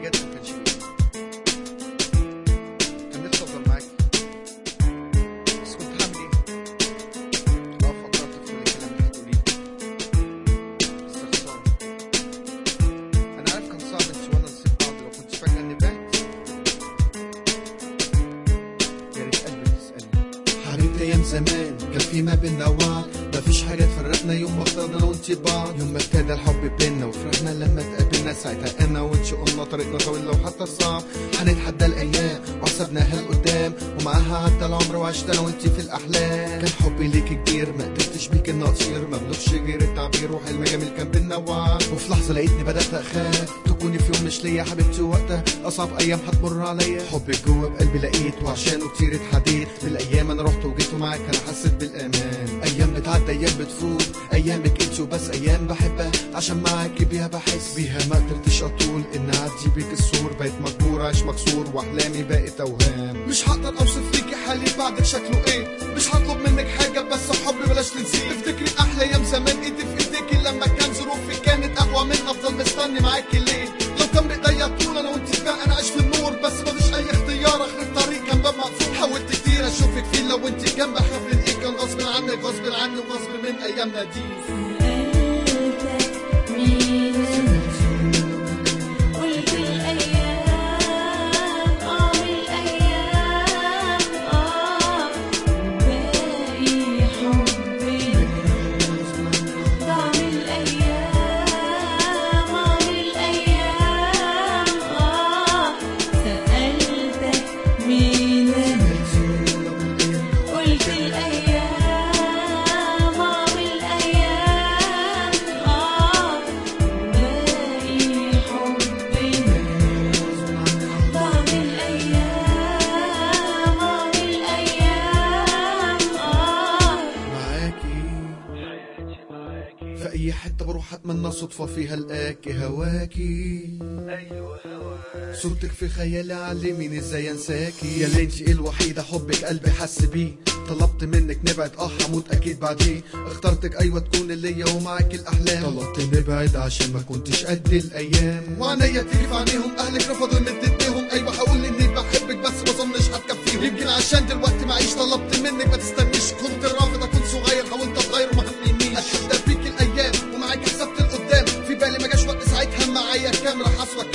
بجد ما كانش فيه. كان نفسي افضل معاكي بس كنت هعمل ايه؟ فكرت في كل الكلام اللي هتقوليه بس خسارة. انا عارف كان صعب انت وانا نسيب بعض لو كنت فاكرة اني بعت. يا ريت قلبك تسألني حبيبتي ايام زمان كان في ما بينا وعد، مفيش حاجة تفرقنا يوم ما اخترنا انا وانتي بعض. يوم ما ابتدى الحب بينا وفرحنا لما اتقابلنا، ساعتها انا وانتي قلنا طريقنا طويل لو حتى صعب هنتحدى الايام وحسبناها لقدام، ومعاها عدى العمر وعشت انا وانتي في الاحلام. كان حبي ليكي كبير ما قدرتش بيك اني اطير، مملوكش غير التعبير وحلم جميل كان بينا وعد. وفي لحظة لقيتني بدأت اخاف تكوني في يوم مش ليا حبيبتي، وقتها اصعب ايام هتمر عليا. حبك جوه بقلبي لقيت وعشانه كتير اتحديت، بالايام انا رحت وجيت ومعاك انا حسيت بالامان. ايام بتعدي ايام بتفوت، ايامك انت وبس ايام بحبها عشان معاكي بيها بحس بيها. ما قدرتش اطول ان اعدي بيك السور، بقيت مجبور عايش مكسور واحلامي بقت اوهام. مش هقدر اوصف ليكي حالي بعدك شكله ايه، مش هطلب منك حاجه بس حبي بلاش تنسيه. تفتكري احلى ايام زمان ايدي في ايديكي لما كان ظروفي كانت اقوى من افضل مستني معاكي ليه؟ لو كان بايديا طول انا وانت سباق انا عايش في النور، بس مفيش اي اختيار اخر الطريق كان باب مقفول. حاولت كتير اشوفك فيه لو انت جنبي اخاف من ايه، كان غصب عنك غصب عني وغصب من ايامنا دي. في اي حتة بروح اتمنى صدفة فيها القاكي هواكي. ايوه هواك صورتك في خيالي علميني ازاي انساكي. يا ليلتي الوحيدة حبك قلبي حس بيه، طلبت منك نبعد هموت اكيد بعديه. اخترتك ايوه تكون ليا ومعاك الاحلام، طلبت نبعد عشان ما كنتش قد الايام. وعنيا تيجي في عينيهم اهلك رفضوا ان تديهم، ايوه هقول اني بحبك بس ما اظنش هتكفيهم. يمكن عشان دلوقتي معيش طلبت منك ما تستنيش، كنت رافض اكون صغير حاولت اتغير وما همنيش. اتحدى بيك الايام ومعاك حسبت القدام، في بالي ما جاش وقت ساعتها معايا كاميرا حصوة